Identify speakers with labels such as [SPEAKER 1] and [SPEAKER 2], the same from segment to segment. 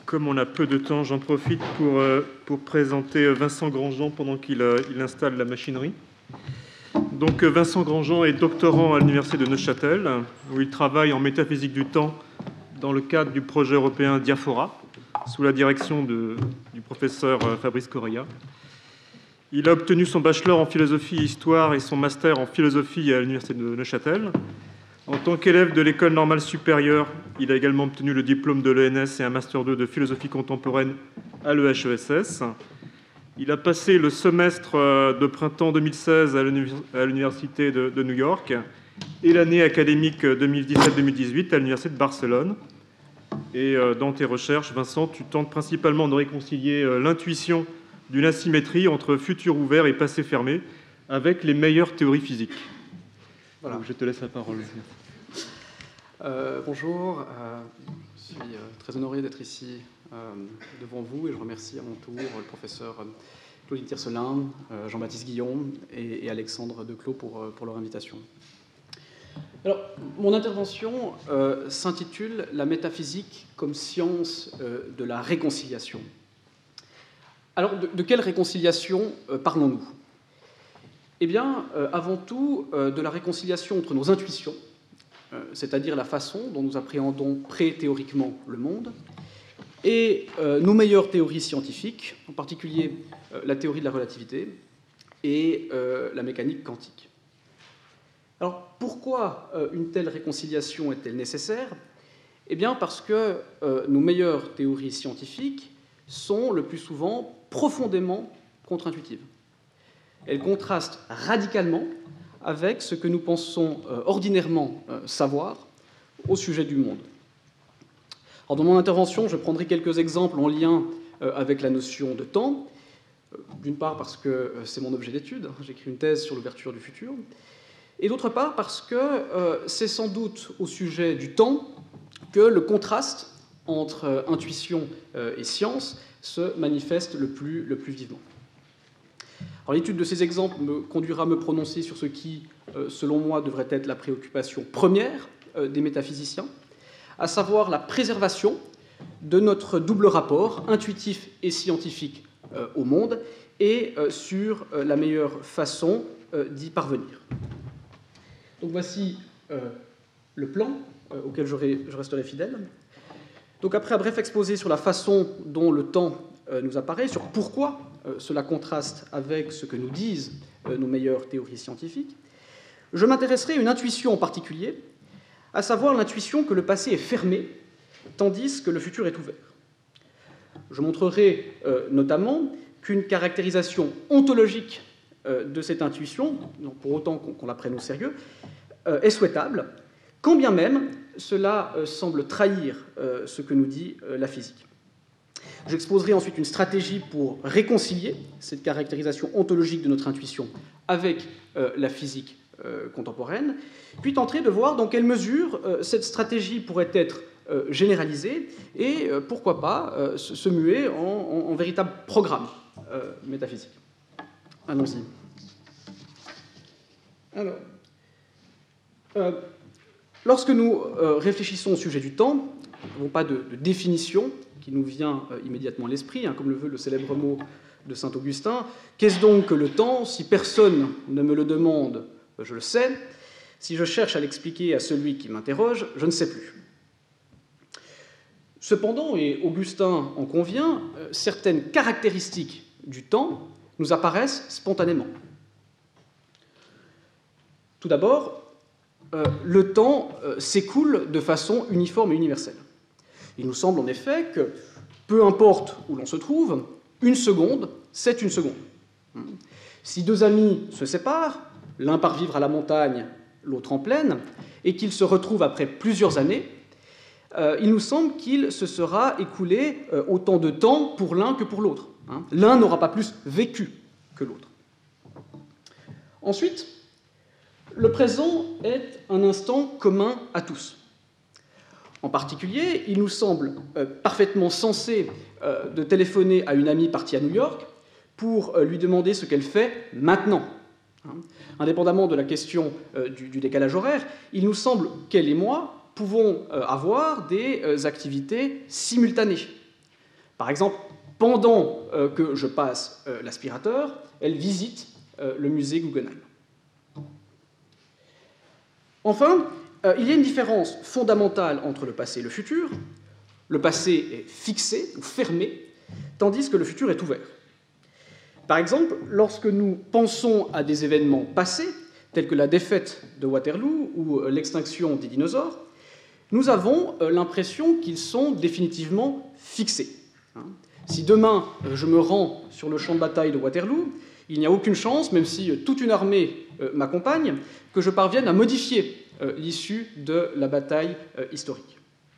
[SPEAKER 1] Comme on a peu de temps, j'en profite pour présenter Vincent Grandjean pendant qu'il installe la machinerie. Donc Vincent Grandjean est doctorant à l'université de Neuchâtel, où il travaille en métaphysique du temps dans le cadre du projet européen Diaphora, sous la direction du professeur Fabrice Correia. Il a obtenu son bachelor en philosophie et histoire et son master en philosophie à l'université de Neuchâtel. En tant qu'élève de l'école normale supérieure, il a également obtenu le diplôme de l'ENS et un master 2 de philosophie contemporaine à l'EHESS. Il a passé le semestre de printemps 2016 à l'université de New York et l'année académique 2017-2018 à l'université de Barcelone. Et dans tes recherches, Vincent, tu tentes principalement de réconcilier l'intuition d'une asymétrie entre futur ouvert et passé fermé avec les meilleures théories physiques. Voilà. Donc, je te laisse la parole.
[SPEAKER 2] Bonjour, je suis très honoré d'être ici devant vous et je remercie à mon tour le professeur Claudine Tiercelin, Jean-Baptiste Guillon et Alexandre Declos pour leur invitation. Alors, mon intervention s'intitule « La métaphysique comme science de la réconciliation ». Alors, de quelle réconciliation parlons-nous ? Eh bien, avant tout, de la réconciliation entre nos intuitions, c'est-à-dire la façon dont nous appréhendons pré-théoriquement le monde, et nos meilleures théories scientifiques, en particulier la théorie de la relativité et la mécanique quantique. Alors, pourquoi une telle réconciliation est-elle nécessaire ? Eh bien, parce que nos meilleures théories scientifiques sont le plus souvent profondément contre-intuitives. Elles contrastent radicalement avec ce que nous pensons ordinairement savoir au sujet du monde. Alors, dans mon intervention, je prendrai quelques exemples en lien avec la notion de temps, d'une part parce que c'est mon objet d'étude, j'écris une thèse sur l'ouverture du futur, et d'autre part parce que c'est sans doute au sujet du temps que le contraste entre intuition et science se manifeste le plus vivement. Alors, l'étude de ces exemples me conduira à me prononcer sur ce qui, selon moi, devrait être la préoccupation première des métaphysiciens, à savoir la préservation de notre double rapport, intuitif et scientifique, au monde, et sur la meilleure façon d'y parvenir. Donc voici le plan auquel je resterai fidèle. Donc après un bref exposé sur la façon dont le temps nous apparaît, sur pourquoi cela contraste avec ce que nous disent nos meilleures théories scientifiques, je m'intéresserai à une intuition en particulier, à savoir l'intuition que le passé est fermé, tandis que le futur est ouvert. Je montrerai notamment qu'une caractérisation ontologique de cette intuition, pour autant qu'on la prenne au sérieux, est souhaitable, quand bien même cela semble trahir ce que nous dit la physique. J'exposerai ensuite une stratégie pour réconcilier cette caractérisation ontologique de notre intuition avec la physique contemporaine, puis tenterai de voir dans quelle mesure cette stratégie pourrait être généralisée et, pourquoi pas, se muer en véritable programme métaphysique. Allons-y. Alors, lorsque nous réfléchissons au sujet du temps, nous n'avons pas de définition qui nous vient immédiatement à l'esprit, comme le veut le célèbre mot de saint Augustin. Qu'est-ce donc que le temps ? Si personne ne me le demande, je le sais. Si je cherche à l'expliquer à celui qui m'interroge, je ne sais plus. Cependant, et Augustin en convient, certaines caractéristiques du temps nous apparaissent spontanément. Tout d'abord, le temps s'écoule de façon uniforme et universelle. Il nous semble en effet que, peu importe où l'on se trouve, une seconde, c'est une seconde. Si deux amis se séparent, l'un part vivre à la montagne, l'autre en plaine, et qu'ils se retrouvent après plusieurs années, il nous semble qu'il se sera écoulé autant de temps pour l'un que pour l'autre. L'un n'aura pas plus vécu que l'autre. Ensuite, le présent est un instant commun à tous. En particulier, il nous semble parfaitement sensé de téléphoner à une amie partie à New York pour lui demander ce qu'elle fait maintenant. Indépendamment de la question du décalage horaire, il nous semble qu'elle et moi pouvons avoir des activités simultanées. Par exemple, pendant que je passe l'aspirateur, elle visite le musée Guggenheim. Enfin, il y a une différence fondamentale entre le passé et le futur. Le passé est fixé ou fermé, tandis que le futur est ouvert. Par exemple, lorsque nous pensons à des événements passés, tels que la défaite de Waterloo ou l'extinction des dinosaures, nous avons l'impression qu'ils sont définitivement fixés. Si demain je me rends sur le champ de bataille de Waterloo, il n'y a aucune chance, même si toute une armée m'accompagne, que je parvienne à modifier l'issue de la bataille historique.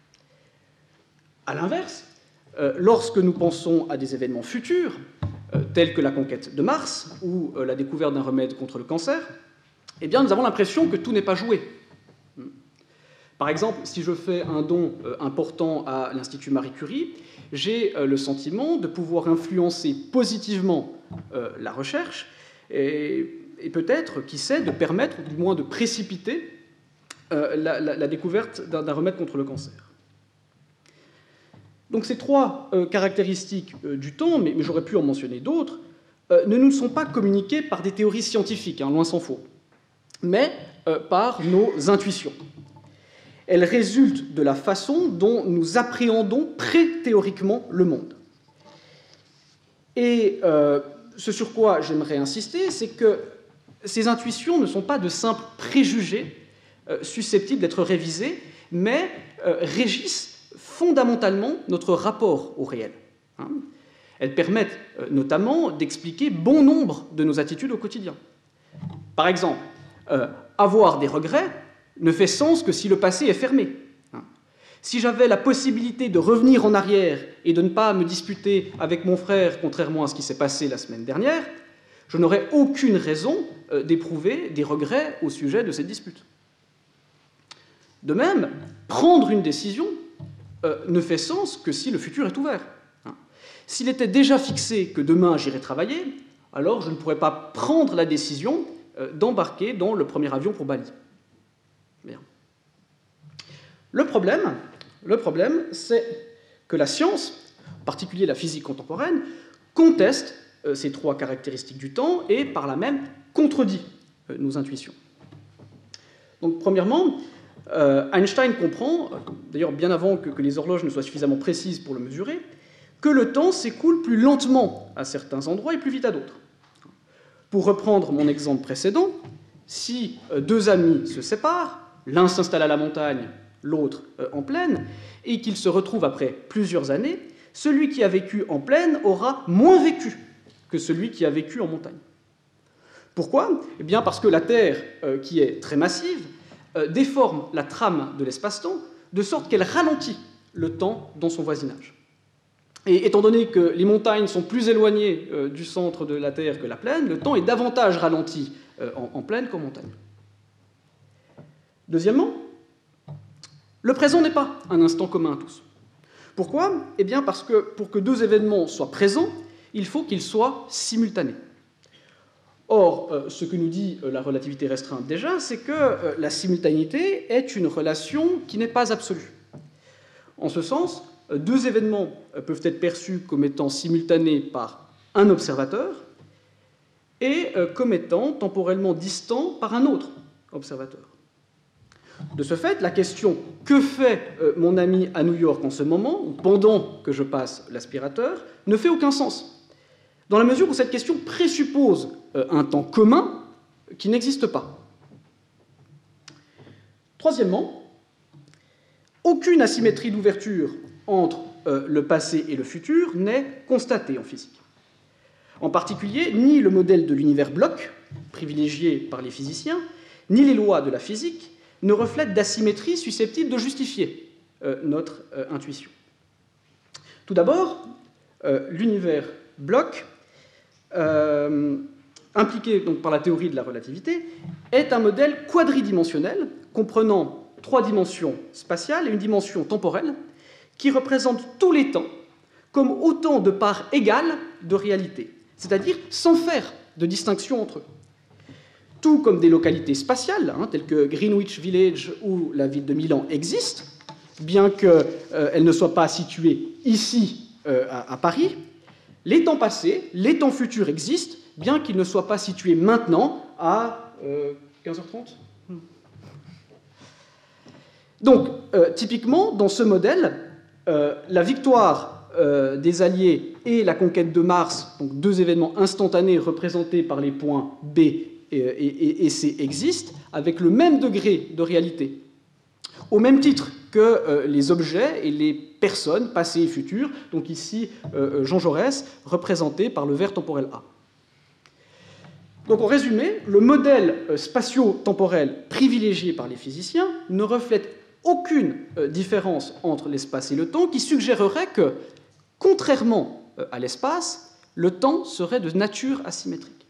[SPEAKER 2] À l'inverse, lorsque nous pensons à des événements futurs, tels que la conquête de Mars ou la découverte d'un remède contre le cancer, eh bien, nous avons l'impression que tout n'est pas joué. Par exemple, si je fais un don important à l'Institut Marie Curie, j'ai le sentiment de pouvoir influencer positivement la recherche et peut-être, qui sait, de permettre, du moins de précipiter la découverte d'un remède contre le cancer. Donc ces trois caractéristiques du temps, mais j'aurais pu en mentionner d'autres, ne nous sont pas communiquées par des théories scientifiques, loin s'en faut, mais par nos intuitions. Elles résultent de la façon dont nous appréhendons pré-théoriquement le monde. Et ce sur quoi j'aimerais insister, c'est que ces intuitions ne sont pas de simples préjugés susceptibles d'être révisés, mais régissent fondamentalement notre rapport au réel. Elles permettent notamment d'expliquer bon nombre de nos attitudes au quotidien. Par exemple, avoir des regrets ne fait sens que si le passé est fermé. Si j'avais la possibilité de revenir en arrière et de ne pas me disputer avec mon frère, contrairement à ce qui s'est passé la semaine dernière, je n'aurais aucune raison d'éprouver des regrets au sujet de cette dispute. De même, prendre une décision ne fait sens que si le futur est ouvert. S'il était déjà fixé que demain j'irai travailler, alors je ne pourrais pas prendre la décision d'embarquer dans le premier avion pour Bali. Bien. Le problème, c'est que la science, en particulier la physique contemporaine, conteste ces trois caractéristiques du temps et, par là même, contredit nos intuitions. Donc, premièrement, Einstein comprend, d'ailleurs bien avant que les horloges ne soient suffisamment précises pour le mesurer, que le temps s'écoule plus lentement à certains endroits et plus vite à d'autres. Pour reprendre mon exemple précédent, si deux amis se séparent, l'un s'installe à la montagne, l'autre en plaine, et qu'ils se retrouvent après plusieurs années, celui qui a vécu en plaine aura moins vécu que celui qui a vécu en montagne. Pourquoi ? Eh bien parce que la Terre, qui est très massive, déforme la trame de l'espace-temps de sorte qu'elle ralentit le temps dans son voisinage. Et étant donné que les montagnes sont plus éloignées du centre de la Terre que la plaine, le temps est davantage ralenti en plaine qu'en montagne. Deuxièmement, le présent n'est pas un instant commun à tous. Pourquoi ? Eh bien parce que pour que deux événements soient présents, il faut qu'ils soient simultanés. Or, ce que nous dit la relativité restreinte déjà, c'est que la simultanéité est une relation qui n'est pas absolue. En ce sens, deux événements peuvent être perçus comme étant simultanés par un observateur et comme étant temporellement distants par un autre observateur. De ce fait, la question « Que fait mon ami à New York en ce moment, ou pendant que je passe l'aspirateur ?» ne fait aucun sens, dans la mesure où cette question présuppose un temps commun qui n'existe pas. Troisièmement, aucune asymétrie d'ouverture entre le passé et le futur n'est constatée en physique. En particulier, ni le modèle de l'univers bloc, privilégié par les physiciens, ni les lois de la physique ne reflètent d'asymétrie susceptible de justifier notre intuition. Tout d'abord, l'univers bloc, impliqué donc par la théorie de la relativité, est un modèle quadridimensionnel comprenant 3 dimensions spatiales et une dimension temporelle qui représente tous les temps comme autant de parts égales de réalité, c'est-à-dire sans faire de distinction entre eux. Tout comme des localités spatiales, telles que Greenwich Village ou la ville de Milan existent, bien qu'elles ne soient pas situées ici à Paris, les temps passés, les temps futurs existent, bien qu'ils ne soient pas situés maintenant à 15h30. Donc, typiquement, dans ce modèle, la victoire des Alliés et la conquête de Mars, donc deux événements instantanés représentés par les points B et C, existent avec le même degré de réalité, au même titre que les objets et les personnes passées et futures, donc ici Jean Jaurès, représenté par le vert temporel A. Donc en résumé, le modèle spatio-temporel privilégié par les physiciens ne reflète aucune différence entre l'espace et le temps, qui suggérerait que, contrairement à l'espace, le temps serait de nature asymétrique.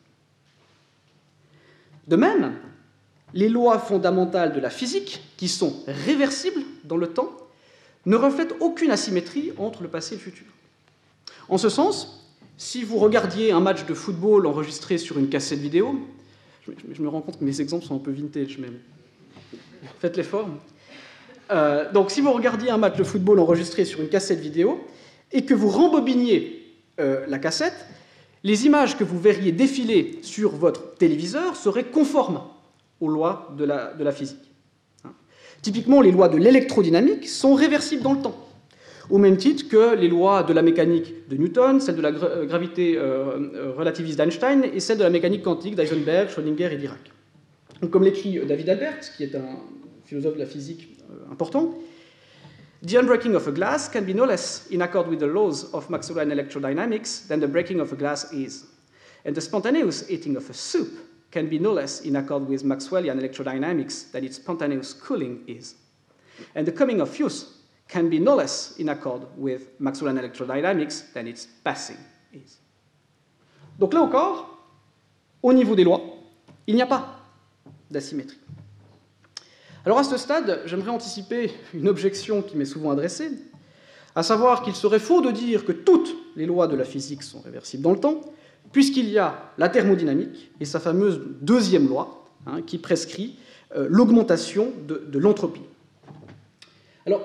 [SPEAKER 2] De même, les lois fondamentales de la physique, qui sont réversibles dans le temps, ne reflètent aucune asymétrie entre le passé et le futur. En ce sens, si vous regardiez un match de football enregistré sur une cassette vidéo, je me rends compte que mes exemples sont un peu vintage, mais faites l'effort. Donc si vous regardiez un match de football enregistré sur une cassette vidéo et que vous rembobiniez la cassette, les images que vous verriez défiler sur votre téléviseur seraient conformes aux lois de la physique. Typiquement, les lois de l'électrodynamique sont réversibles dans le temps, au même titre que les lois de la mécanique de Newton, celles de la gravité relativiste d'Einstein et celles de la mécanique quantique d'Heisenberg, Schrödinger et Dirac. Donc, comme l'écrit David Albert, qui est un philosophe de la physique important, "The unbreaking of a glass can be no less in accord with the laws of Maxwellian electrodynamics than the breaking of a glass is. And the spontaneous eating of a soup can be no less in accord with Maxwellian electrodynamics than its spontaneous cooling is. And the coming of use can be no less in accord with Maxwellian electrodynamics than its passing is." Donc là encore, au niveau des lois, il n'y a pas d'asymétrie. Alors à ce stade, j'aimerais anticiper une objection qui m'est souvent adressée, à savoir qu'il serait faux de dire que toutes les lois de la physique sont réversibles dans le temps, puisqu'il y a la thermodynamique et sa fameuse deuxième loi, qui prescrit l'augmentation de l'entropie. Alors,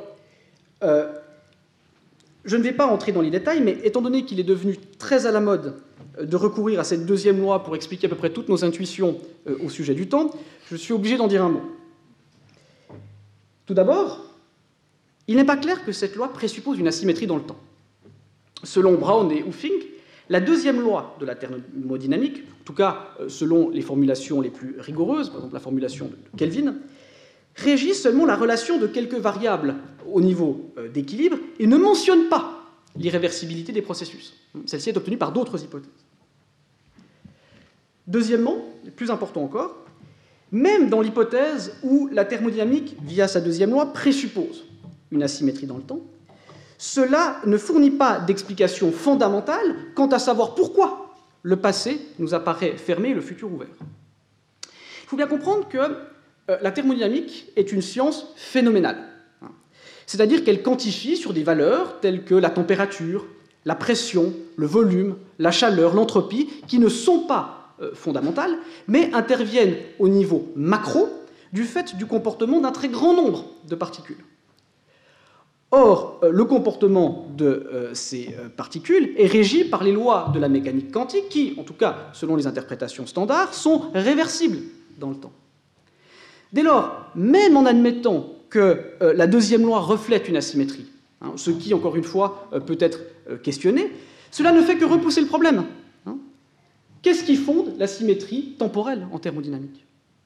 [SPEAKER 2] je ne vais pas entrer dans les détails, mais étant donné qu'il est devenu très à la mode de recourir à cette deuxième loi pour expliquer à peu près toutes nos intuitions au sujet du temps, je suis obligé d'en dire un mot. Tout d'abord, il n'est pas clair que cette loi présuppose une asymétrie dans le temps. Selon Brown et Huffing, la deuxième loi de la thermodynamique, en tout cas selon les formulations les plus rigoureuses, par exemple la formulation de Kelvin, régit seulement la relation de quelques variables au niveau d'équilibre et ne mentionne pas l'irréversibilité des processus. Celle-ci est obtenue par d'autres hypothèses. Deuxièmement, et plus important encore, même dans l'hypothèse où la thermodynamique, via sa deuxième loi, présuppose une asymétrie dans le temps, cela ne fournit pas d'explication fondamentale quant à savoir pourquoi le passé nous apparaît fermé et le futur ouvert. Il faut bien comprendre que la thermodynamique est une science phénoménale, c'est-à-dire qu'elle quantifie sur des valeurs telles que la température, la pression, le volume, la chaleur, l'entropie, qui ne sont pas fondamentales, mais interviennent au niveau macro du fait du comportement d'un très grand nombre de particules. Or, le comportement de ces particules est régi par les lois de la mécanique quantique qui, en tout cas selon les interprétations standards, sont réversibles dans le temps. Dès lors, même en admettant que la deuxième loi reflète une asymétrie, ce qui, encore une fois, peut être questionné, cela ne fait que repousser le problème. Qu'est-ce qui fonde la symétrie temporelle en thermodynamique?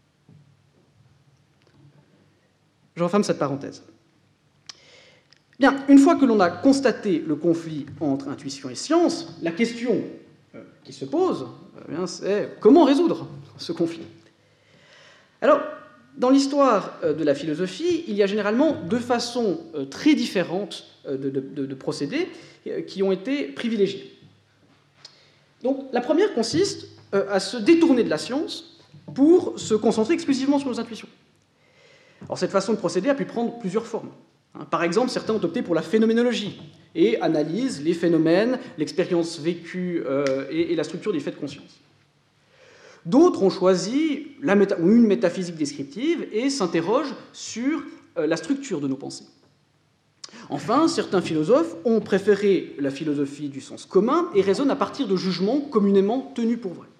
[SPEAKER 2] Je referme cette parenthèse. Bien, une fois que l'on a constaté le conflit entre intuition et science, la question qui se pose, c'est comment résoudre ce conflit? Alors, dans l'histoire de la philosophie, il y a généralement deux façons très différentes de procéder qui ont été privilégiées. Donc, la première consiste à se détourner de la science pour se concentrer exclusivement sur nos intuitions. Alors, cette façon de procéder a pu prendre plusieurs formes. Par exemple, certains ont opté pour la phénoménologie et analysent les phénomènes, l'expérience vécue et la structure des faits de conscience. D'autres ont choisi une métaphysique descriptive et s'interrogent sur la structure de nos pensées. Enfin, certains philosophes ont préféré la philosophie du sens commun et raisonnent à partir de jugements communément tenus pour vrais.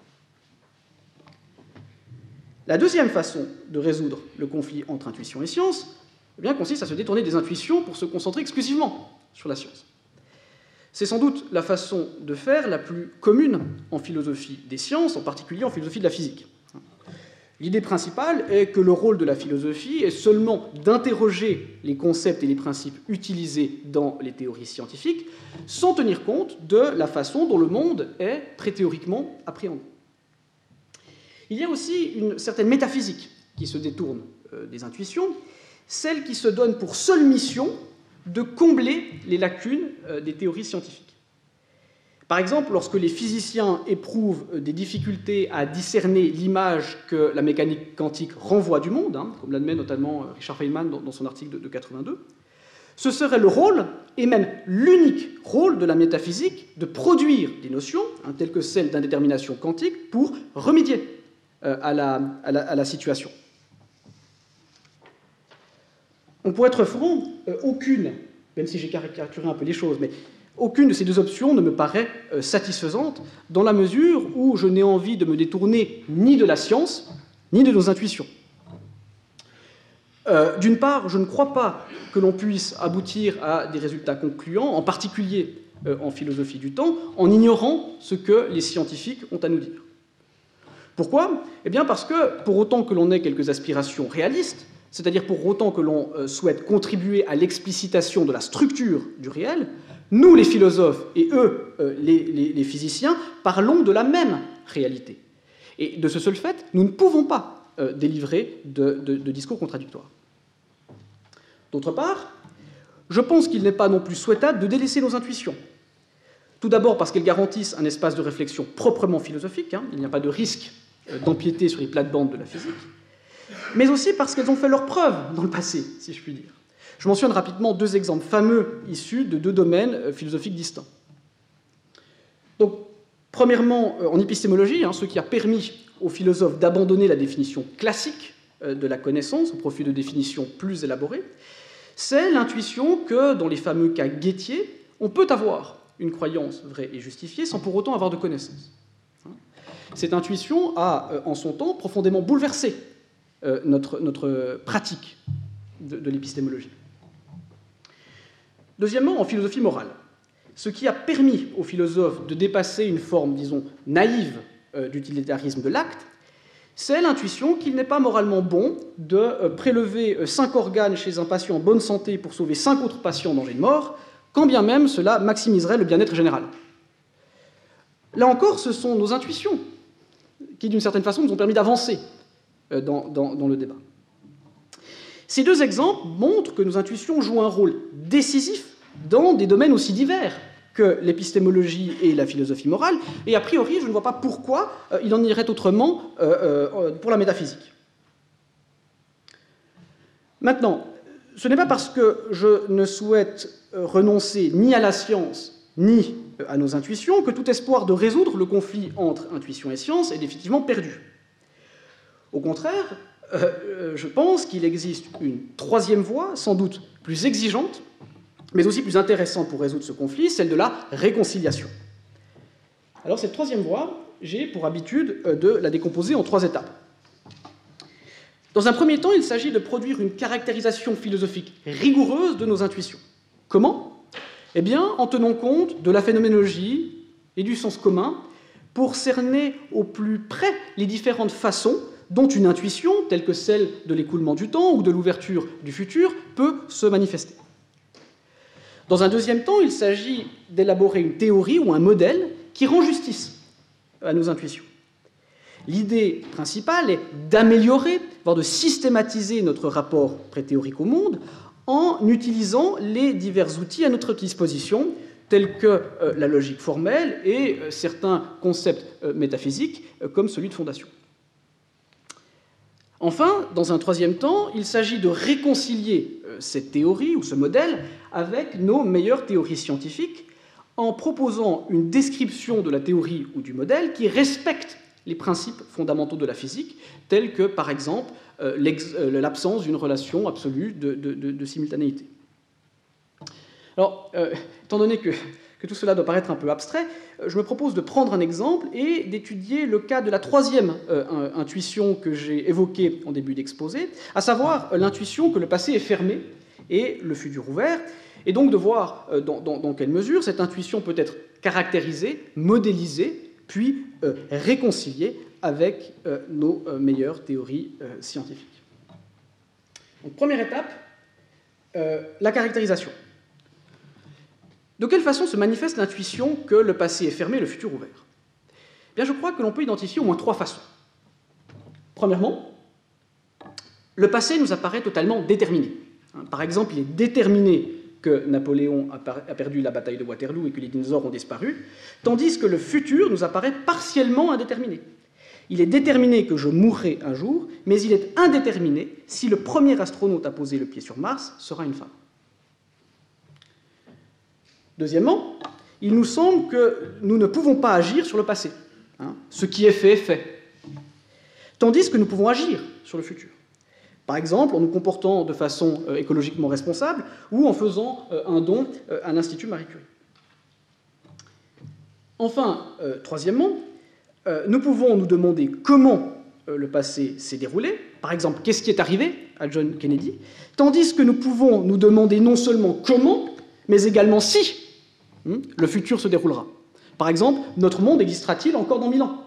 [SPEAKER 2] La deuxième façon de résoudre le conflit entre intuition et science consiste à se détourner des intuitions pour se concentrer exclusivement sur la science. C'est sans doute la façon de faire la plus commune en philosophie des sciences, en particulier en philosophie de la physique. L'idée principale est que le rôle de la philosophie est seulement d'interroger les concepts et les principes utilisés dans les théories scientifiques, sans tenir compte de la façon dont le monde est très théoriquement appréhendé. Il y a aussi une certaine métaphysique qui se détourne des intuitions, celle qui se donne pour seule mission de combler les lacunes des théories scientifiques. Par exemple, lorsque les physiciens éprouvent des difficultés à discerner l'image que la mécanique quantique renvoie du monde, comme l'admet notamment Richard Feynman dans son article de 82, ce serait le rôle, et même l'unique rôle de la métaphysique, de produire des notions, telles que celle d'indétermination quantique, pour remédier à la situation. Donc, pour être franc, aucune, même si j'ai caricaturé un peu les choses, mais aucune de ces deux options ne me paraît satisfaisante, dans la mesure où je n'ai envie de me détourner ni de la science, ni de nos intuitions. D'une part, je ne crois pas que l'on puisse aboutir à des résultats concluants, en particulier en philosophie du temps, en ignorant ce que les scientifiques ont à nous dire. Pourquoi ? Eh bien parce que, pour autant que l'on ait quelques aspirations réalistes, c'est-à-dire pour autant que l'on souhaite contribuer à l'explicitation de la structure du réel, nous, les philosophes, et eux, les physiciens, parlons de la même réalité. Et de ce seul fait, nous ne pouvons pas délivrer de discours contradictoires. D'autre part, je pense qu'il n'est pas non plus souhaitable de délaisser nos intuitions. Tout d'abord parce qu'elles garantissent un espace de réflexion proprement philosophique, il n'y a pas de risque d'empiéter sur les plates-bandes de la physique, mais aussi parce qu'elles ont fait leurs preuves dans le passé, si je puis dire. Je mentionne rapidement deux exemples fameux issus de deux domaines philosophiques distincts. Donc, premièrement, en épistémologie, ce qui a permis aux philosophes d'abandonner la définition classique de la connaissance au profit de définitions plus élaborées, c'est l'intuition que, dans les fameux cas Guettier, on peut avoir une croyance vraie et justifiée sans pour autant avoir de connaissance. Cette intuition a, en son temps, profondément bouleversé notre pratique de l'épistémologie. Deuxièmement, en philosophie morale, ce qui a permis aux philosophes de dépasser une forme, disons, naïve d'utilitarisme de l'acte, c'est l'intuition qu'il n'est pas moralement bon de prélever 5 organes chez un patient en bonne santé pour sauver 5 autres patients en danger de mort, quand bien même cela maximiserait le bien-être général. Là encore, ce sont nos intuitions qui, d'une certaine façon, nous ont permis d'avancer dans le débat. Ces deux exemples montrent que nos intuitions jouent un rôle décisif dans des domaines aussi divers que l'épistémologie et la philosophie morale, et a priori, je ne vois pas pourquoi il en irait autrement pour la métaphysique. Maintenant, ce n'est pas parce que je ne souhaite renoncer ni à la science, ni à nos intuitions, que tout espoir de résoudre le conflit entre intuition et science est définitivement perdu. Au contraire, je pense qu'il existe une troisième voie, sans doute plus exigeante, mais aussi plus intéressante pour résoudre ce conflit, celle de la réconciliation. Alors cette troisième voie, j'ai pour habitude de la décomposer en 3 étapes. Dans un premier temps, il s'agit de produire une caractérisation philosophique rigoureuse de nos intuitions. Comment ? Eh bien, en tenant compte de la phénoménologie et du sens commun pour cerner au plus près les différentes façons dont une intuition, telle que celle de l'écoulement du temps ou de l'ouverture du futur, peut se manifester. Dans un deuxième temps, il s'agit d'élaborer une théorie ou un modèle qui rend justice à nos intuitions. L'idée principale est d'améliorer, voire de systématiser notre rapport pré-théorique au monde en utilisant les divers outils à notre disposition, tels que la logique formelle et certains concepts métaphysiques, comme celui de fondation. Enfin, dans un troisième temps, il s'agit de réconcilier cette théorie ou ce modèle avec nos meilleures théories scientifiques en proposant une description de la théorie ou du modèle qui respecte les principes fondamentaux de la physique, tels que, par exemple, l'absence d'une relation absolue de simultanéité. Alors, étant donné que tout cela doit paraître un peu abstrait, je me propose de prendre un exemple et d'étudier le cas de la troisième intuition que j'ai évoquée en début d'exposé, à savoir l'intuition que le passé est fermé et le futur ouvert, et donc de voir dans quelle mesure cette intuition peut être caractérisée, modélisée, puis réconciliée avec nos meilleures théories scientifiques. Donc, première étape, la caractérisation. De quelle façon se manifeste l'intuition que le passé est fermé et le futur ouvert? Eh bien, je crois que l'on peut identifier au moins trois façons. Premièrement, le passé nous apparaît totalement déterminé. Par exemple, il est déterminé que Napoléon a perdu la bataille de Waterloo et que les dinosaures ont disparu, tandis que le futur nous apparaît partiellement indéterminé. Il est déterminé que je mourrai un jour, mais il est indéterminé si le premier astronaute à poser le pied sur Mars sera une femme. Deuxièmement, il nous semble que nous ne pouvons pas agir sur le passé. Ce qui est fait est fait. Tandis que nous pouvons agir sur le futur. Par exemple, en nous comportant de façon écologiquement responsable ou en faisant un don à l'Institut Marie Curie. Enfin, troisièmement, nous pouvons nous demander comment le passé s'est déroulé. Par exemple, qu'est-ce qui est arrivé à John Kennedy, tandis que nous pouvons nous demander non seulement comment, mais également si le futur se déroulera. Par exemple, notre monde existera-t-il encore dans 1000 ans?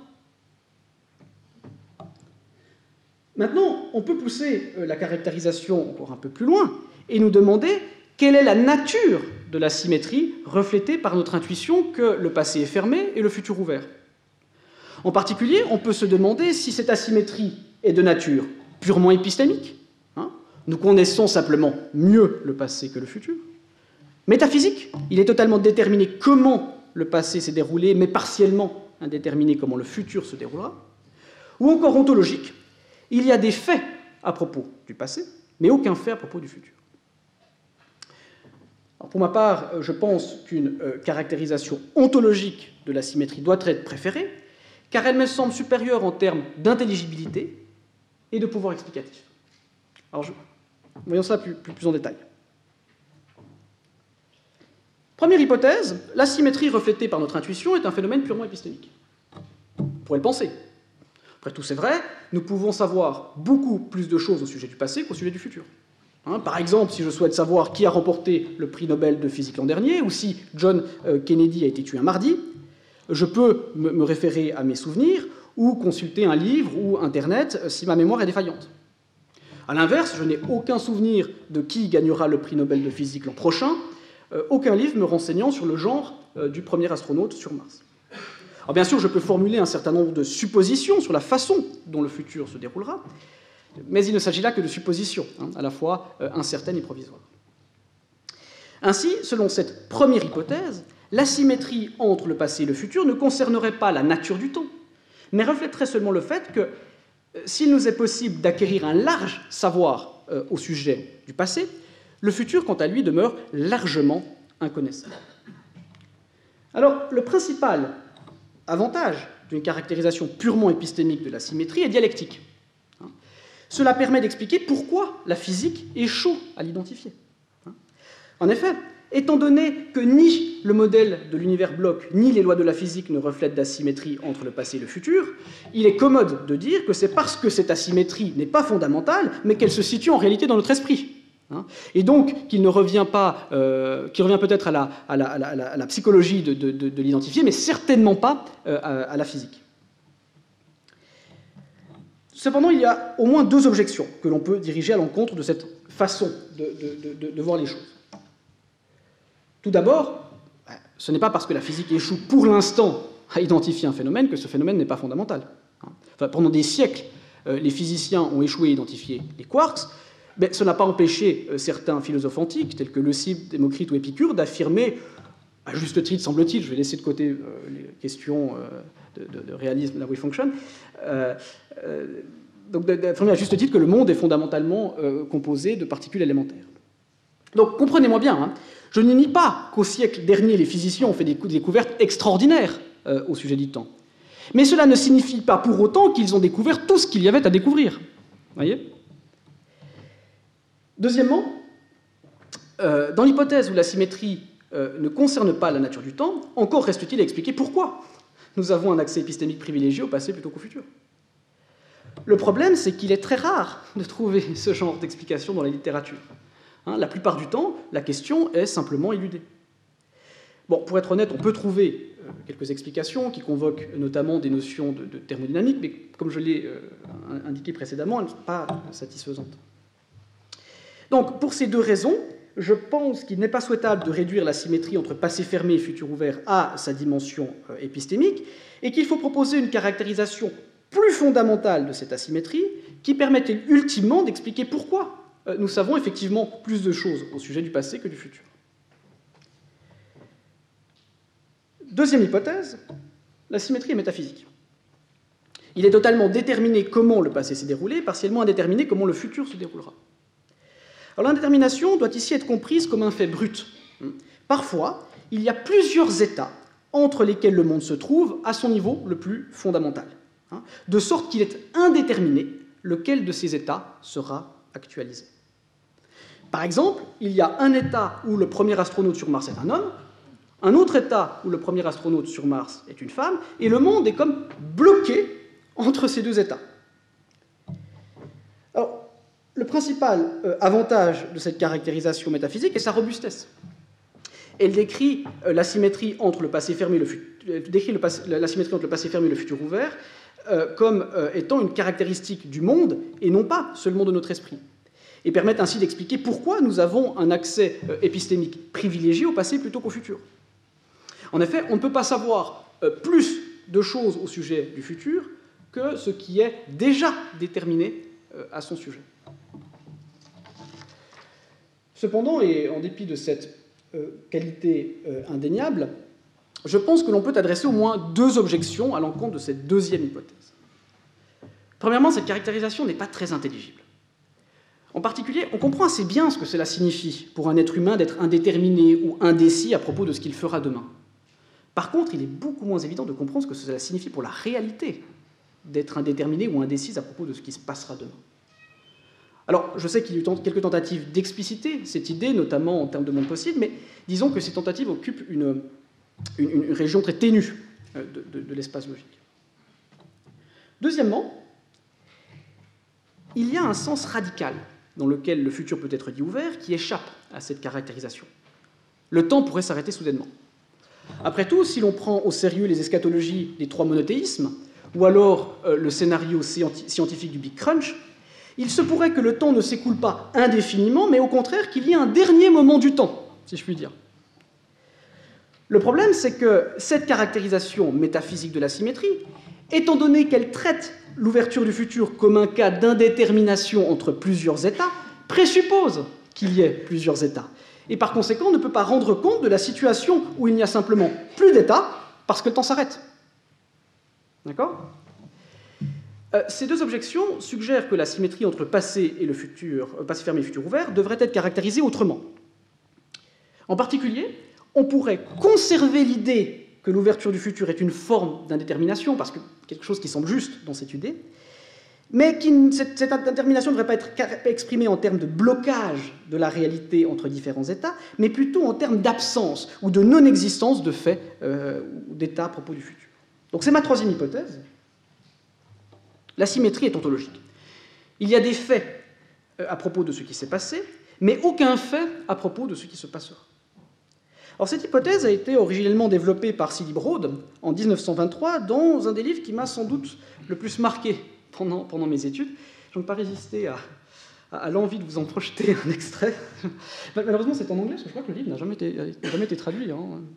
[SPEAKER 2] Maintenant, on peut pousser la caractérisation encore un peu plus loin et nous demander quelle est la nature de la symétrie reflétée par notre intuition que le passé est fermé et le futur ouvert. En particulier, on peut se demander si cette asymétrie est de nature purement épistémique. Nous connaissons simplement mieux le passé que le futur. Métaphysique, il est totalement déterminé comment le passé s'est déroulé, mais partiellement indéterminé comment le futur se déroulera. Ou encore ontologique, il y a des faits à propos du passé, mais aucun fait à propos du futur. Alors pour ma part, je pense qu'une caractérisation ontologique de la symétrie doit être préférée, car elle me semble supérieure en termes d'intelligibilité et de pouvoir explicatif. Alors, voyons ça plus en détail. Première hypothèse, la symétrie reflétée par notre intuition est un phénomène purement épistémique. On pourrait le penser. Après tout, c'est vrai, nous pouvons savoir beaucoup plus de choses au sujet du passé qu'au sujet du futur. Par exemple, si je souhaite savoir qui a remporté le prix Nobel de physique l'an dernier, ou si John Kennedy a été tué un mardi, je peux me référer à mes souvenirs ou consulter un livre ou Internet si ma mémoire est défaillante. A l'inverse, je n'ai aucun souvenir de qui gagnera le prix Nobel de physique l'an prochain, aucun livre me renseignant sur le genre du premier astronaute sur Mars. Alors bien sûr, je peux formuler un certain nombre de suppositions sur la façon dont le futur se déroulera, mais il ne s'agit là que de suppositions, à la fois incertaines et provisoires. Ainsi, selon cette première hypothèse, l'asymétrie entre le passé et le futur ne concernerait pas la nature du temps, mais reflèterait seulement le fait que, s'il nous est possible d'acquérir un large savoir au sujet du passé, le futur, quant à lui, demeure largement inconnaissable. Alors, le principal avantage d'une caractérisation purement épistémique de la symétrie est dialectique. Cela permet d'expliquer pourquoi la physique échoue à l'identifier. En effet, étant donné que ni le modèle de l'univers bloc, ni les lois de la physique ne reflètent d'asymétrie entre le passé et le futur, il est commode de dire que c'est parce que cette asymétrie n'est pas fondamentale, mais qu'elle se situe en réalité dans notre esprit. Et donc, qu'il revient peut-être à la psychologie de l'identifier, mais certainement pas à la physique. Cependant, il y a au moins deux objections que l'on peut diriger à l'encontre de cette façon de voir les choses. Tout d'abord, ce n'est pas parce que la physique échoue pour l'instant à identifier un phénomène que ce phénomène n'est pas fondamental. Pendant des siècles, les physiciens ont échoué à identifier les quarks, mais cela n'a pas empêché certains philosophes antiques, tels que Leucippe, Démocrite ou Épicure, d'affirmer, à juste titre, semble-t-il, je vais laisser de côté les questions de réalisme, la function, donc d'affirmer à juste titre que le monde est fondamentalement composé de particules élémentaires. Donc comprenez-moi bien, je ne nie pas qu'au siècle dernier, les physiciens ont fait des découvertes extraordinaires au sujet du temps. Mais cela ne signifie pas pour autant qu'ils ont découvert tout ce qu'il y avait à découvrir. Voyez ? Deuxièmement, Dans l'hypothèse où la symétrie ne concerne pas la nature du temps, encore reste-t-il à expliquer pourquoi nous avons un accès épistémique privilégié au passé plutôt qu'au futur. Le problème, c'est qu'il est très rare de trouver ce genre d'explication dans la littérature. La plupart du temps, la question est simplement éludée. Bon, pour être honnête, on peut trouver quelques explications qui convoquent notamment des notions de thermodynamique, mais comme je l'ai indiqué précédemment, elles ne sont pas satisfaisantes. Donc, pour ces deux raisons, je pense qu'il n'est pas souhaitable de réduire la symétrie entre passé fermé et futur ouvert à sa dimension épistémique, et qu'il faut proposer une caractérisation plus fondamentale de cette asymétrie qui permettait ultimement d'expliquer pourquoi nous savons effectivement plus de choses au sujet du passé que du futur. Deuxième hypothèse, la symétrie est métaphysique. Il est totalement déterminé comment le passé s'est déroulé, partiellement indéterminé comment le futur se déroulera. Alors l'indétermination doit ici être comprise comme un fait brut. Parfois, il y a plusieurs états entre lesquels le monde se trouve à son niveau le plus fondamental, de sorte qu'il est indéterminé lequel de ces états sera actualisé. Par exemple, il y a un état où le premier astronaute sur Mars est un homme, un autre état où le premier astronaute sur Mars est une femme, et le monde est comme bloqué entre ces deux états. Alors, le principal avantage de cette caractérisation métaphysique est sa robustesse. Elle décrit la symétrie entre le passé fermé et le futur ouvert comme étant une caractéristique du monde et non pas seulement de notre esprit, et permet ainsi d'expliquer pourquoi nous avons un accès épistémique privilégié au passé plutôt qu'au futur. En effet, on ne peut pas savoir plus de choses au sujet du futur que ce qui est déjà déterminé à son sujet. Cependant, et en dépit de cette qualité indéniable, je pense que l'on peut adresser au moins deux objections à l'encontre de cette deuxième hypothèse. Premièrement, cette caractérisation n'est pas très intelligible. En particulier, on comprend assez bien ce que cela signifie pour un être humain d'être indéterminé ou indécis à propos de ce qu'il fera demain. Par contre, il est beaucoup moins évident de comprendre ce que cela signifie pour la réalité d'être indéterminé ou indécis à propos de ce qui se passera demain. Alors, je sais qu'il y a eu quelques tentatives d'expliciter cette idée, notamment en termes de monde possible, mais disons que ces tentatives occupent une région très ténue de l'espace logique. Deuxièmement, il y a un sens radical dans lequel le futur peut être dit ouvert qui échappe à cette caractérisation. Le temps pourrait s'arrêter soudainement. Après tout, si l'on prend au sérieux les eschatologies des trois monothéismes, ou alors le scénario scientifique du Big Crunch, il se pourrait que le temps ne s'écoule pas indéfiniment, mais au contraire qu'il y ait un dernier moment du temps, si je puis dire. Le problème, c'est que cette caractérisation métaphysique de la symétrie, étant donné qu'elle traite l'ouverture du futur comme un cas d'indétermination entre plusieurs états, présuppose qu'il y ait plusieurs états. Et par conséquent, ne peut pas rendre compte de la situation où il n'y a simplement plus d'états parce que le temps s'arrête. D'accord ? Ces deux objections suggèrent que la symétrie entre le passé et le futur, passé fermé et futur ouvert, devrait être caractérisée autrement. En particulier, on pourrait conserver l'idée que l'ouverture du futur est une forme d'indétermination, parce que quelque chose qui semble juste dans cette idée, mais cette indétermination ne devrait pas être exprimée en termes de blocage de la réalité entre différents états, mais plutôt en termes d'absence ou de non-existence de faits ou d'états à propos du futur. Donc c'est ma troisième hypothèse. La symétrie est ontologique. Il y a des faits à propos de ce qui s'est passé, mais aucun fait à propos de ce qui se passera. Alors, cette hypothèse a été originellement développée par C.D. Broad en 1923 dans un des livres qui m'a sans doute le plus marqué pendant mes études. Je ne peux pas résister à l'envie de vous en projeter un extrait. Malheureusement, c'est en anglais, parce que je crois que le livre n'a jamais été traduit.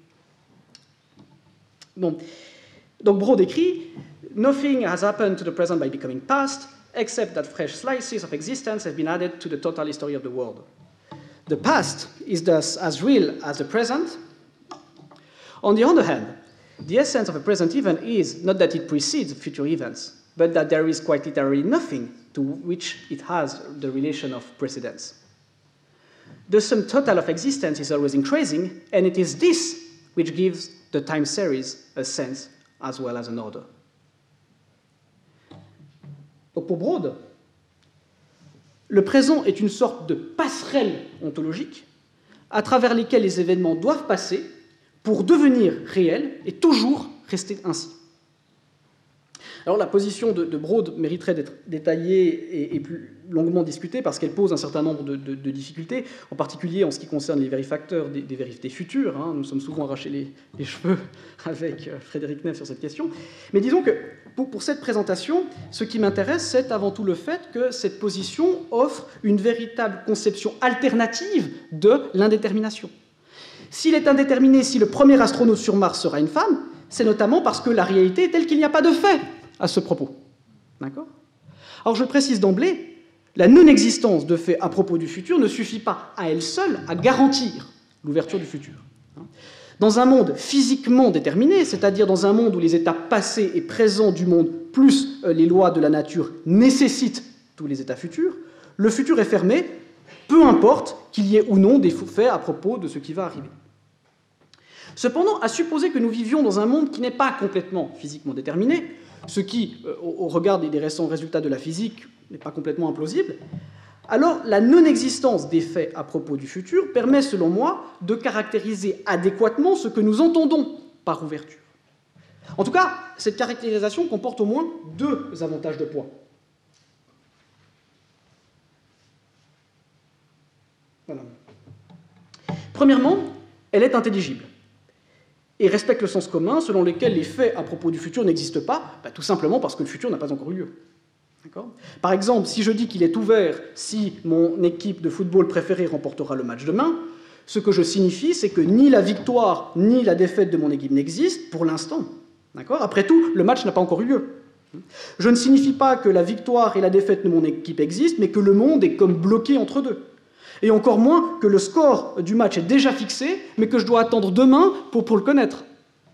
[SPEAKER 2] Bon. Donc Broad écrit « Nothing has happened to the present by becoming past, except that fresh slices of existence have been added to the total history of the world. The past is thus as real as the present. On the other hand, the essence of a present event is not that it precedes future events, but that there is quite literally nothing to which it has the relation of precedence. The sum total of existence is always increasing, and it is this which gives the time series a sense as well as an order. » Donc pour Broad, le présent est une sorte de passerelle ontologique à travers lesquels les événements doivent passer pour devenir réels et toujours rester ainsi. Alors la position de Broad mériterait d'être détaillée et plus longuement discutée parce qu'elle pose un certain nombre de difficultés, en particulier en ce qui concerne les vérifacteurs des vérités futures. Nous sommes souvent arrachés les cheveux avec Frédéric Neff sur cette question. Mais disons que pour cette présentation, ce qui m'intéresse, c'est avant tout le fait que cette position offre une véritable conception alternative de l'indétermination. S'il est indéterminé si le premier astronaute sur Mars sera une femme, c'est notamment parce que la réalité est telle qu'il n'y a pas de fait à ce propos. D'accord ? Alors je le précise d'emblée, la non-existence de faits à propos du futur ne suffit pas à elle seule à garantir l'ouverture du futur. Dans un monde physiquement déterminé, c'est-à-dire dans un monde où les états passés et présents du monde plus les lois de la nature nécessitent tous les états futurs, le futur est fermé, peu importe qu'il y ait ou non des faits à propos de ce qui va arriver. Cependant, à supposer que nous vivions dans un monde qui n'est pas complètement physiquement déterminé, ce qui, au regard des récents résultats de la physique, n'est pas complètement implausible, alors la non-existence des faits à propos du futur permet, selon moi, de caractériser adéquatement ce que nous entendons par ouverture. En tout cas, cette caractérisation comporte au moins deux avantages de poids. Voilà. Premièrement, elle est intelligible et respecte le sens commun selon lequel les faits à propos du futur n'existent pas, tout simplement parce que le futur n'a pas encore eu lieu. Par exemple, si je dis qu'il est ouvert si mon équipe de football préférée remportera le match demain, ce que je signifie, c'est que ni la victoire ni la défaite de mon équipe n'existent pour l'instant. Après tout, le match n'a pas encore eu lieu. Je ne signifie pas que la victoire et la défaite de mon équipe existent, mais que le monde est comme bloqué entre deux. Et encore moins que le score du match est déjà fixé, mais que je dois attendre demain pour le connaître. D'accord ?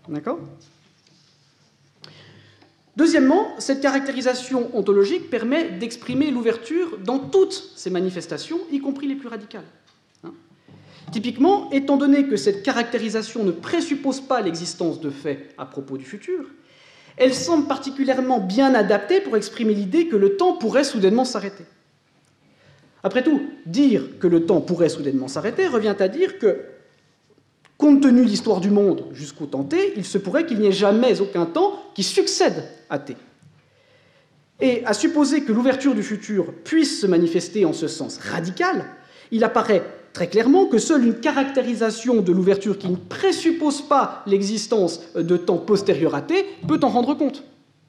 [SPEAKER 2] Deuxièmement, cette caractérisation ontologique permet d'exprimer l'ouverture dans toutes ses manifestations, y compris les plus radicales. Typiquement, étant donné que cette caractérisation ne présuppose pas l'existence de faits à propos du futur, elle semble particulièrement bien adaptée pour exprimer l'idée que le temps pourrait soudainement s'arrêter. Après tout, dire que le temps pourrait soudainement s'arrêter revient à dire que, compte tenu de l'histoire du monde jusqu'au temps T, il se pourrait qu'il n'y ait jamais aucun temps qui succède à T. Et à supposer que l'ouverture du futur puisse se manifester en ce sens radical, il apparaît très clairement que seule une caractérisation de l'ouverture qui ne présuppose pas l'existence de temps postérieur à T peut en rendre compte.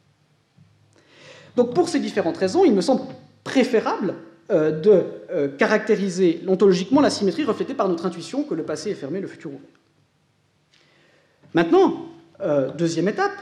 [SPEAKER 2] Donc pour ces différentes raisons, il me semble préférable de caractériser ontologiquement la symétrie reflétée par notre intuition que le passé est fermé, le futur ouvert. Maintenant, deuxième étape,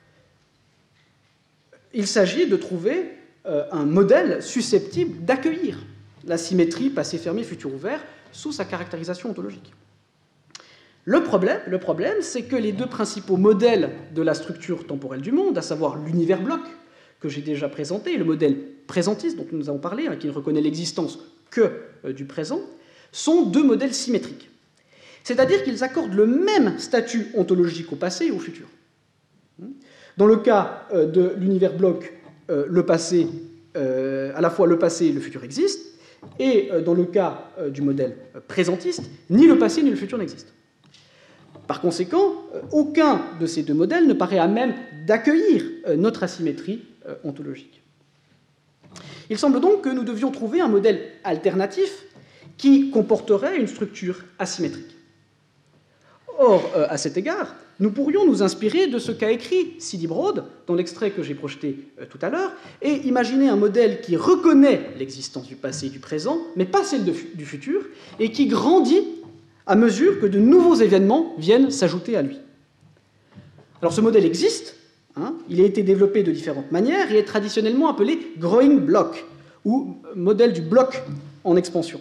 [SPEAKER 2] il s'agit de trouver un modèle susceptible d'accueillir la symétrie passé-fermé, futur ouvert sous sa caractérisation ontologique. Le problème, c'est que les deux principaux modèles de la structure temporelle du monde, à savoir l'univers bloc, que j'ai déjà présenté, et le modèle présentiste dont nous avons parlé, qui ne reconnaît l'existence que du présent, sont deux modèles symétriques. C'est-à-dire qu'ils accordent le même statut ontologique au passé et au futur. Dans le cas de l'univers bloc, le passé, à la fois le passé et le futur existent, et dans le cas du modèle présentiste, ni le passé ni le futur n'existent. Par conséquent, aucun de ces deux modèles ne paraît à même d'accueillir notre asymétrie ontologique. Il semble donc que nous devions trouver un modèle alternatif qui comporterait une structure asymétrique. Or, à cet égard, nous pourrions nous inspirer de ce qu'a écrit C.D. Broad dans l'extrait que j'ai projeté tout à l'heure, et imaginer un modèle qui reconnaît l'existence du passé et du présent, mais pas celle du futur, et qui grandit à mesure que de nouveaux événements viennent s'ajouter à lui. Alors ce modèle existe, il a été développé de différentes manières et est traditionnellement appelé growing block, ou modèle du bloc en expansion.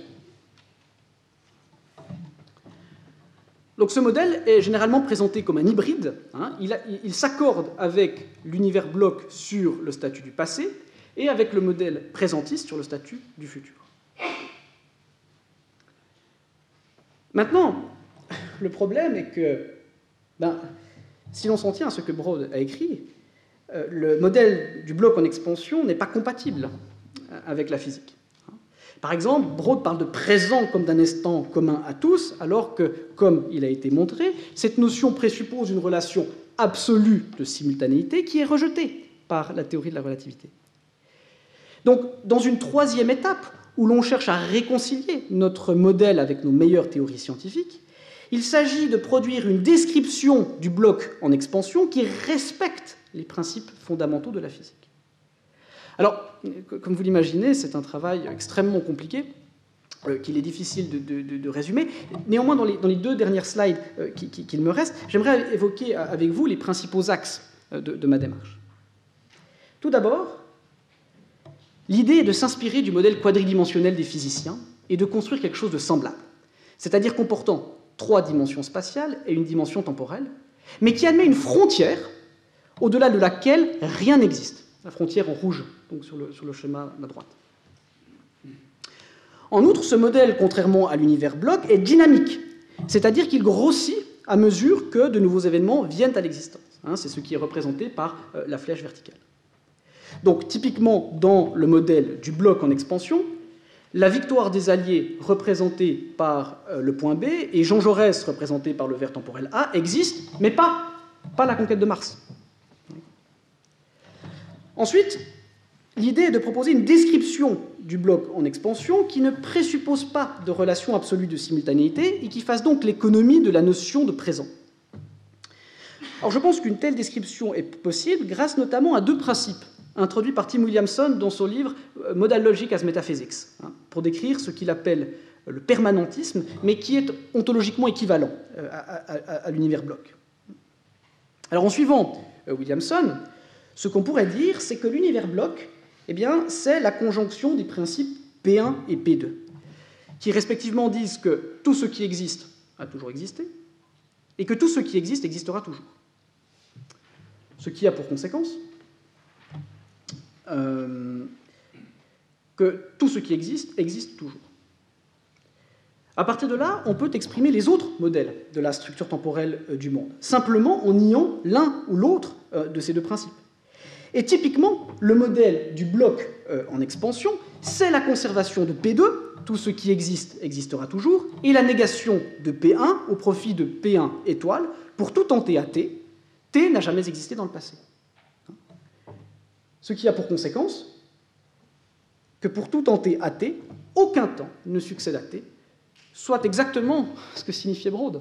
[SPEAKER 2] Donc ce modèle est généralement présenté comme un hybride. Il s'accorde avec l'univers bloc sur le statut du passé et avec le modèle présentiste sur le statut du futur. Maintenant, le problème est que, si l'on s'en tient à ce que Broad a écrit, le modèle du bloc en expansion n'est pas compatible avec la physique. Par exemple, Broad parle de présent comme d'un instant commun à tous, alors que, comme il a été montré, cette notion présuppose une relation absolue de simultanéité qui est rejetée par la théorie de la relativité. Donc, dans une troisième étape, où l'on cherche à réconcilier notre modèle avec nos meilleures théories scientifiques, il s'agit de produire une description du bloc en expansion qui respecte les principes fondamentaux de la physique. Alors, comme vous l'imaginez, c'est un travail extrêmement compliqué, qu'il est difficile de résumer. Néanmoins, dans les deux dernières slides qu'il me reste, j'aimerais évoquer avec vous les principaux axes de ma démarche. Tout d'abord, l'idée est de s'inspirer du modèle quadridimensionnel des physiciens et de construire quelque chose de semblable, c'est-à-dire comportant 3 dimensions spatiales et une dimension temporelle, mais qui admet une frontière au-delà de laquelle rien n'existe. La frontière en rouge, donc sur le schéma à droite. En outre, ce modèle, contrairement à l'univers bloc, est dynamique, c'est-à-dire qu'il grossit à mesure que de nouveaux événements viennent à l'existence. C'est ce qui est représenté par la flèche verticale. Donc, typiquement, dans le modèle du bloc en expansion, la victoire des Alliés, représentée par le point B, et Jean Jaurès, représenté par le vert temporel A, existent, mais pas la conquête de Mars. Ensuite, l'idée est de proposer une description du bloc en expansion qui ne présuppose pas de relation absolue de simultanéité et qui fasse donc l'économie de la notion de présent. Alors, je pense qu'une telle description est possible grâce notamment à 2 principes introduits par Tim Williamson dans son livre Modal Logic as Metaphysics, pour décrire ce qu'il appelle le permanentisme, mais qui est ontologiquement équivalent à l'univers bloc. Alors, en suivant Williamson, ce qu'on pourrait dire, c'est que l'univers bloc, eh bien, c'est la conjonction des principes P1 et P2, qui respectivement disent que tout ce qui existe a toujours existé, et que tout ce qui existe existera toujours. Ce qui a pour conséquence que tout ce qui existe existe toujours. À partir de là, on peut exprimer les autres modèles de la structure temporelle du monde, simplement en niant l'un ou l'autre de ces 2 principes. Et typiquement, le modèle du bloc en expansion, c'est la conservation de P2, tout ce qui existe existera toujours, et la négation de P1 au profit de P1 étoile pour tout temps T à T. T n'a jamais existé dans le passé. Ce qui a pour conséquence que pour tout temps T à T, aucun temps ne succède à T, soit exactement ce que signifiait Broad.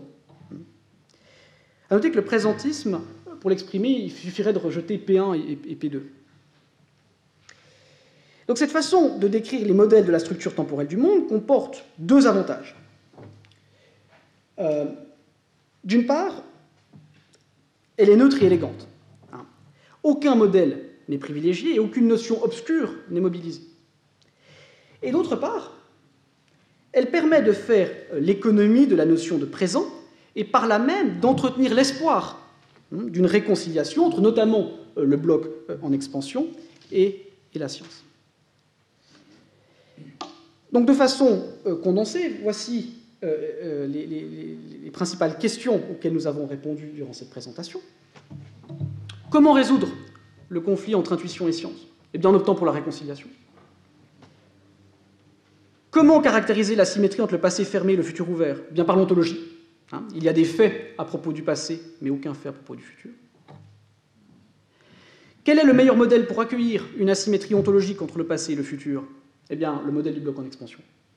[SPEAKER 2] À noter que le présentisme, pour l'exprimer, il suffirait de rejeter P1 et P2. Donc cette façon de décrire les modèles de la structure temporelle du monde comporte 2 avantages. D'une part, elle est neutre et élégante. Aucun modèle n'est privilégié et aucune notion obscure n'est mobilisée. Et d'autre part, elle permet de faire l'économie de la notion de présent et par là même d'entretenir l'espoir d'une réconciliation entre notamment le bloc en expansion et la science. Donc de façon condensée, voici les principales questions auxquelles nous avons répondu durant cette présentation. Comment résoudre le conflit entre intuition et science? Eh bien en optant pour la réconciliation. Comment caractériser la symétrie entre le passé fermé et le futur ouvert? Eh bien par l'ontologie. Il y a des faits à propos du passé, mais aucun fait à propos du futur. Quel est le meilleur modèle pour accueillir une asymétrie ontologique entre le passé et le futur? Eh bien, le modèle du bloc en expansion.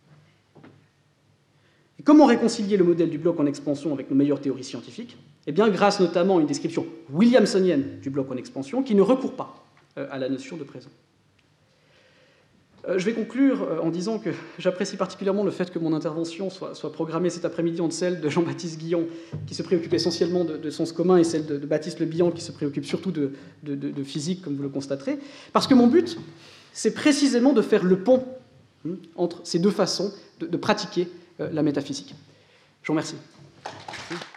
[SPEAKER 2] Et comment réconcilier le modèle du bloc en expansion avec nos meilleures théories scientifiques? Eh bien, grâce notamment à une description williamsonienne du bloc en expansion qui ne recourt pas à la notion de présent. Je vais conclure en disant que j'apprécie particulièrement le fait que mon intervention soit programmée cet après-midi entre celle de Jean-Baptiste Guillon, qui se préoccupe essentiellement de sens commun, et celle de Baptiste Le Bihan, qui se préoccupe surtout de physique, comme vous le constaterez, parce que mon but, c'est précisément de faire le pont entre ces 2 façons de pratiquer la métaphysique. Je vous remercie.